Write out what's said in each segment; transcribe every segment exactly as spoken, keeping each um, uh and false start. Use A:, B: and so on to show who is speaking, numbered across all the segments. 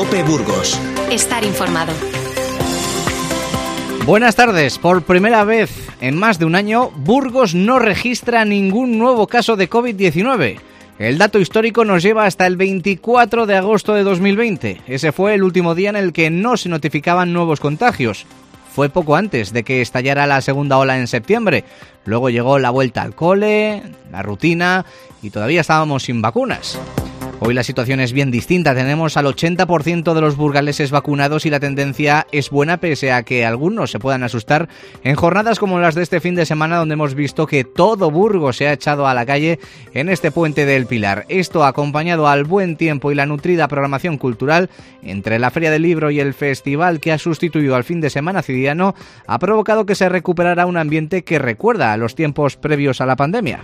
A: COPE Burgos.
B: Estar informado.
C: Buenas tardes. Por primera vez en más de un año, Burgos no registra ningún nuevo caso de covid diecinueve. El dato histórico nos lleva hasta el veinticuatro de agosto de dos mil veinte. Ese fue el último día en el que no se notificaban nuevos contagios. Fue poco antes de que estallara la segunda ola en septiembre. Luego llegó la vuelta al cole, la rutina y todavía estábamos sin vacunas. Hoy la situación es bien distinta. Tenemos al ochenta por ciento de los burgaleses vacunados y la tendencia es buena, pese a que algunos se puedan asustar en jornadas como las de este fin de semana, donde hemos visto que todo Burgos se ha echado a la calle en este puente del Pilar. Esto, acompañado al buen tiempo y la nutrida programación cultural, entre la Feria del Libro y el festival que ha sustituido al fin de semana ciudadano, ha provocado que se recuperara un ambiente que recuerda a los tiempos previos a la pandemia.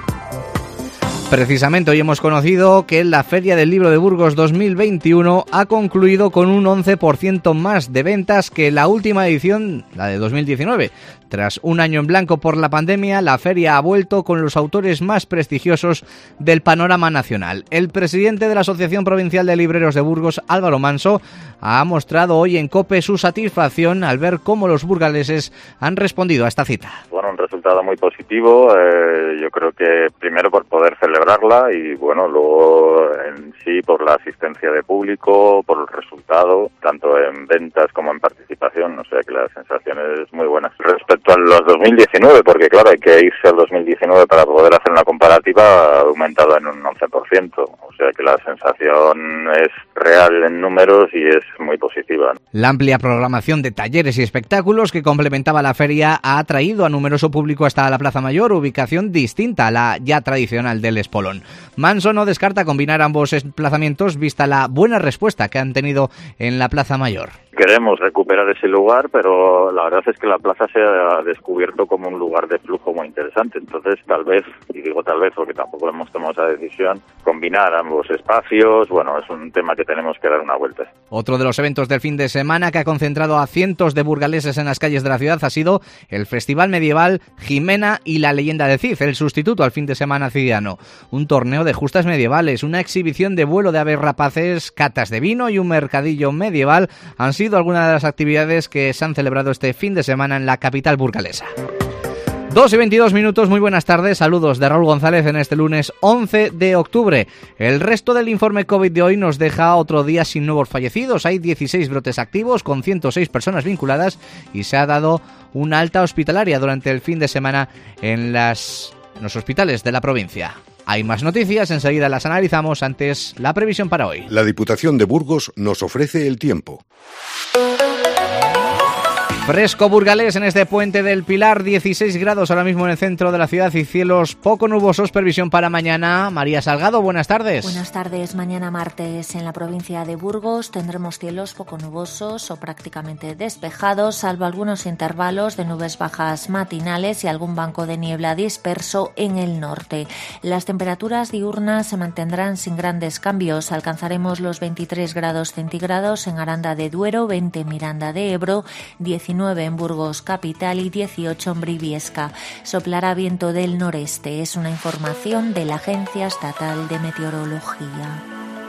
C: Precisamente hoy hemos conocido que la Feria del Libro de Burgos dos mil veintiuno ha concluido con un once por ciento más de ventas que la última edición, la de dos mil diecinueve. Tras un año en blanco por la pandemia, la feria ha vuelto con los autores más prestigiosos del panorama nacional. El presidente de la Asociación Provincial de Libreros de Burgos, Álvaro Manso, ha mostrado hoy en COPE su satisfacción al ver cómo los burgaleses han respondido a esta cita.
D: Bueno, un resultado muy positivo, eh, yo creo que primero por poder celebrarla y bueno, luego en sí por la asistencia de público, por el resultado, tanto en ventas como en participación, o sea que la sensación es muy buena. Respecto a los dos mil diecinueve, porque claro, hay que irse al dos mil diecinueve para poder hacer una comparativa, ha aumentado en un once por ciento, o sea que la sensación es real en números y es muy positiva.
C: La amplia programación de talleres y espectáculos que complementaba la feria ha atraído a numeroso público hasta la Plaza Mayor, ubicación distinta a la ya tradicional del Espolón. Manso no descarta combinar ambos desplazamientos vista la buena respuesta que han tenido en la Plaza Mayor.
D: Queremos recuperar ese lugar, pero la verdad es que la plaza se ha descubierto como un lugar de flujo muy interesante. Entonces, tal vez, y digo tal vez porque tampoco hemos tomado esa decisión, combinar ambos espacios, bueno, es un tema que tenemos que dar una vuelta.
C: Otro de los eventos del fin de semana que ha concentrado a cientos de burgaleses en las calles de la ciudad ha sido el Festival Medieval Jimena y la Leyenda de Cid, el sustituto al fin de semana ciudadano. Un torneo de justas medievales, una exhibición de vuelo de aves rapaces, catas de vino y un mercadillo medieval han sido algunas de las actividades que se han celebrado este fin de semana en la capital burgalesa. dos y veintidós minutos, muy buenas tardes, saludos de Raúl González en este lunes once de octubre. El resto del informe COVID de hoy nos deja otro día sin nuevos fallecidos. Hay dieciséis brotes activos con ciento seis personas vinculadas y se ha dado una alta hospitalaria durante el fin de semana en, las, en los hospitales de la provincia. Hay más noticias, enseguida las analizamos. Antes, la previsión para hoy.
E: La Diputación de Burgos nos ofrece el tiempo.
C: Fresco burgalés en este puente del Pilar, dieciséis grados ahora mismo en el centro de la ciudad y cielos poco nubosos. Previsión para mañana. María Salgado, buenas tardes.
F: Buenas tardes. Mañana martes en la provincia de Burgos tendremos cielos poco nubosos o prácticamente despejados, salvo algunos intervalos de nubes bajas matinales y algún banco de niebla disperso en el norte. Las temperaturas diurnas se mantendrán sin grandes cambios. Alcanzaremos los veintitrés grados centígrados en Aranda de Duero, veinte en Miranda de Ebro, diecinueve en Burgos capital y dieciocho en Briviesca. Soplará viento del noreste. Es una información de la Agencia Estatal de Meteorología.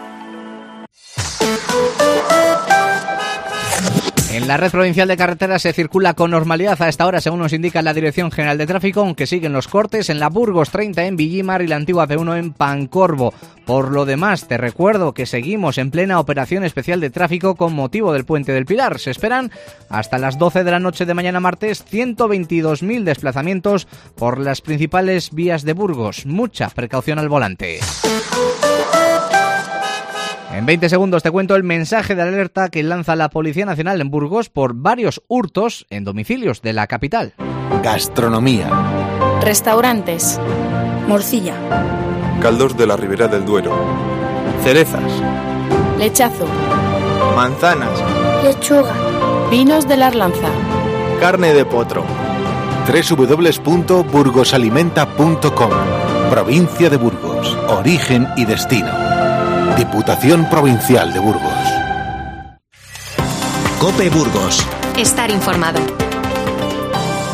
C: En la red provincial de carreteras se circula con normalidad a esta hora, según nos indica la Dirección General de Tráfico, aunque siguen los cortes en la Burgos treinta en Villimar y la antigua P uno en Pancorbo. Por lo demás, te recuerdo que seguimos en plena operación especial de tráfico con motivo del Puente del Pilar. Se esperan hasta las doce de la noche de mañana martes ciento veintidós mil desplazamientos por las principales vías de Burgos. Mucha precaución al volante. En veinte segundos te cuento el mensaje de alerta que lanza la Policía Nacional en Burgos por varios hurtos en domicilios de la capital.
G: Gastronomía.
B: Restaurantes. Morcilla.
H: Caldos de la Ribera del Duero.
G: Cerezas.
B: Lechazo.
G: Manzanas.
I: Lechuga.
B: Vinos de la Arlanza.
G: Carne de potro.
E: doble u doble u doble u punto burgosalimenta punto com. Provincia de Burgos. Origen y destino. Diputación Provincial de Burgos.
A: COPE Burgos.
B: Estar informado.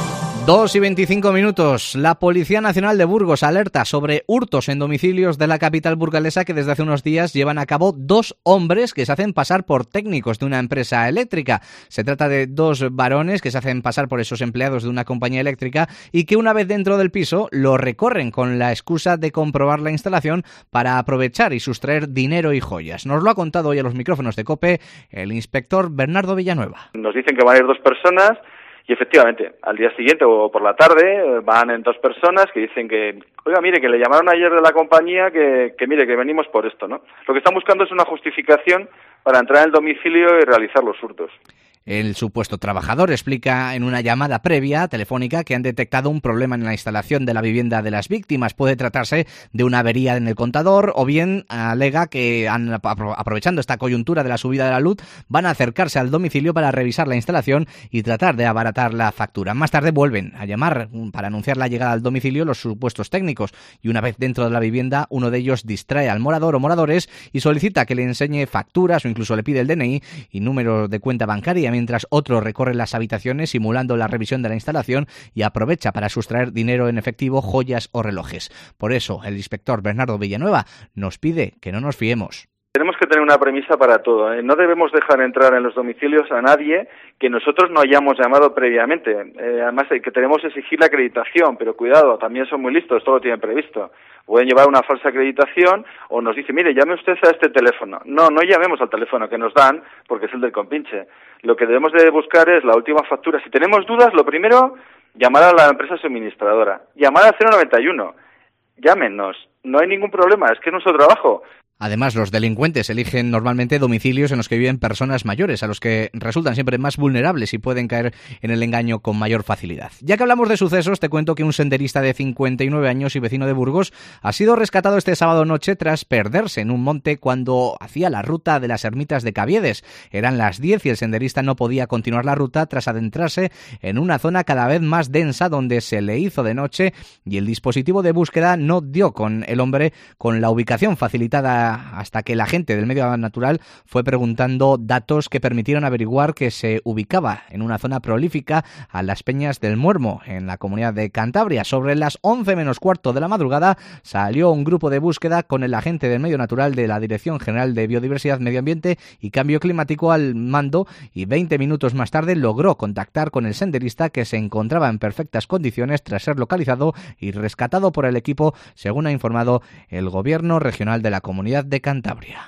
C: dos y veinticinco minutos. La Policía Nacional de Burgos alerta sobre hurtos en domicilios de la capital burgalesa que desde hace unos días llevan a cabo dos hombres que se hacen pasar por técnicos de una empresa eléctrica. Se trata de dos varones que se hacen pasar por esos empleados de una compañía eléctrica y que una vez dentro del piso lo recorren con la excusa de comprobar la instalación para aprovechar y sustraer dinero y joyas. Nos lo ha contado hoy a los micrófonos de COPE el inspector Bernardo Villanueva.
A: Nos dicen que van a ir dos personas. Y efectivamente, al día siguiente o por la tarde van en dos personas que dicen que, oiga, mire, que le llamaron ayer de la compañía que, que mire, que venimos por esto, ¿no? Lo que están buscando es una justificación para entrar en el domicilio y realizar los hurtos.
C: El supuesto trabajador explica en una llamada previa telefónica que han detectado un problema en la instalación de la vivienda de las víctimas. Puede tratarse de una avería en el contador o bien alega que han, aprovechando esta coyuntura de la subida de la luz, van a acercarse al domicilio para revisar la instalación y tratar de abaratar la factura. Más tarde vuelven a llamar para anunciar la llegada al domicilio los supuestos técnicos y una vez dentro de la vivienda uno de ellos distrae al morador o moradores y solicita que le enseñe facturas o incluso le pide el D N I y número de cuenta bancaria, mientras otro recorre las habitaciones simulando la revisión de la instalación y aprovecha para sustraer dinero en efectivo, joyas o relojes. Por eso, el inspector Bernardo Villanueva nos pide que no nos fiemos.
A: Tenemos que tener una premisa para todo, ¿eh? No debemos dejar entrar en los domicilios a nadie que nosotros no hayamos llamado previamente. Eh, además, que tenemos que exigir la acreditación, pero cuidado, también son muy listos, todo lo tienen previsto. Pueden llevar una falsa acreditación o nos dice, mire, llame usted a este teléfono. No, no llamemos al teléfono que nos dan porque es el del compinche. Lo que debemos de buscar es la última factura. Si tenemos dudas, lo primero, llamar a la empresa suministradora. Llamar al cero noventa y uno. Llámenos. No hay ningún problema, es que es nuestro trabajo.
C: Además, los delincuentes eligen normalmente domicilios en los que viven personas mayores, a los que resultan siempre más vulnerables y pueden caer en el engaño con mayor facilidad. Ya que hablamos de sucesos, te cuento que un senderista de cincuenta y nueve años y vecino de Burgos ha sido rescatado este sábado noche tras perderse en un monte cuando hacía la ruta de las ermitas de Caviedes. Eran las diez y el senderista no podía continuar la ruta tras adentrarse en una zona cada vez más densa donde se le hizo de noche y el dispositivo de búsqueda no dio con el hombre con la ubicación facilitada hasta que la gente del medio natural fue preguntando datos que permitieron averiguar que se ubicaba en una zona prolífica a las Peñas del Muermo, en la comunidad de Cantabria. Sobre las once menos cuarto de la madrugada salió un grupo de búsqueda con el agente del medio natural de la Dirección General de Biodiversidad, Medio Ambiente y Cambio Climático al mando y veinte minutos más tarde logró contactar con el senderista que se encontraba en perfectas condiciones tras ser localizado y rescatado por el equipo, según ha informado el Gobierno Regional de la Comunidad de Cantabria.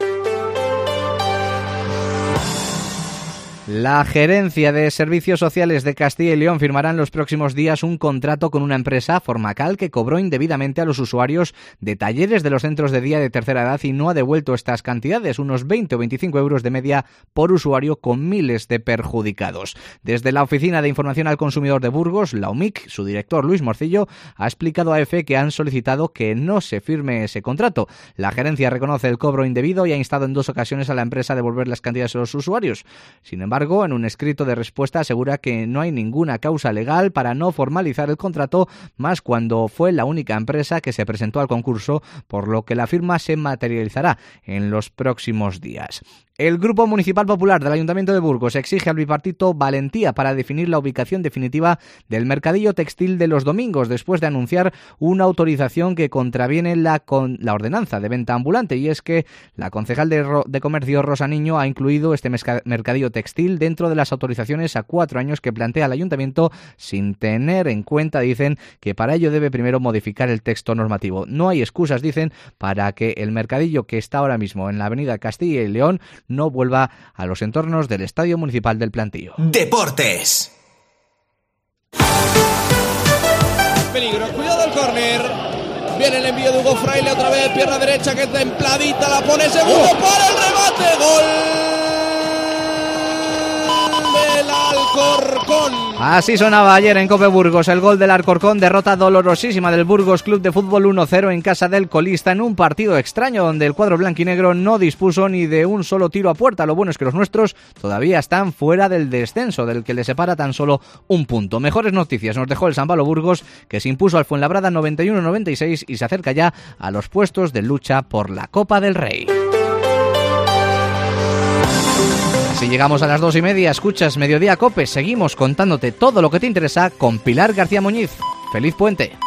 C: La Gerencia de Servicios Sociales de Castilla y León firmará en los próximos días un contrato con una empresa, Formacal, que cobró indebidamente a los usuarios de talleres de los centros de día de tercera edad y no ha devuelto estas cantidades, unos veinte o veinticinco euros de media por usuario, con miles de perjudicados. Desde la Oficina de Información al Consumidor de Burgos, la O M I C, su director Luis Morcillo ha explicado a EFE que han solicitado que no se firme ese contrato. La gerencia reconoce el cobro indebido y ha instado en dos ocasiones a la empresa a devolver las cantidades a los usuarios. Sin embargo, en un escrito de respuesta asegura que no hay ninguna causa legal para no formalizar el contrato, más cuando fue la única empresa que se presentó al concurso, por lo que la firma se materializará en los próximos días. El Grupo Municipal Popular del Ayuntamiento de Burgos exige al bipartito valentía para definir la ubicación definitiva del mercadillo textil de los domingos, después de anunciar una autorización que contraviene la, con, la ordenanza de venta ambulante. Y es que la concejal de, Ro, de Comercio, Rosa Niño, ha incluido este mercadillo textil dentro de las autorizaciones a cuatro años que plantea el Ayuntamiento, sin tener en cuenta, dicen, que para ello debe primero modificar el texto normativo. No hay excusas, dicen, para que el mercadillo que está ahora mismo en la avenida Castilla y León no vuelva a los entornos del Estadio Municipal del Plantío.
I: Deportes.
J: Peligro, cuidado al córner. Viene el envío de Hugo Fraile otra vez, pierna derecha que es templadita, la pone segundo oh. para el remate, gol del Alcorcón.
C: Así sonaba ayer en Cope Burgos el gol del Alcorcón, derrota dolorosísima del Burgos Club de Fútbol uno cero en casa del colista en un partido extraño donde el cuadro blanquinegro no dispuso ni de un solo tiro a puerta. Lo bueno es que los nuestros todavía están fuera del descenso, del que les separa tan solo un punto. Mejores noticias nos dejó el San Pablo Burgos, que se impuso al Fuenlabrada noventa y uno a noventa y seis y se acerca ya a los puestos de lucha por la Copa del Rey. Si llegamos a las dos y media, escuchas Mediodía Cope. Seguimos contándote todo lo que te interesa con Pilar García Muñiz. ¡Feliz puente!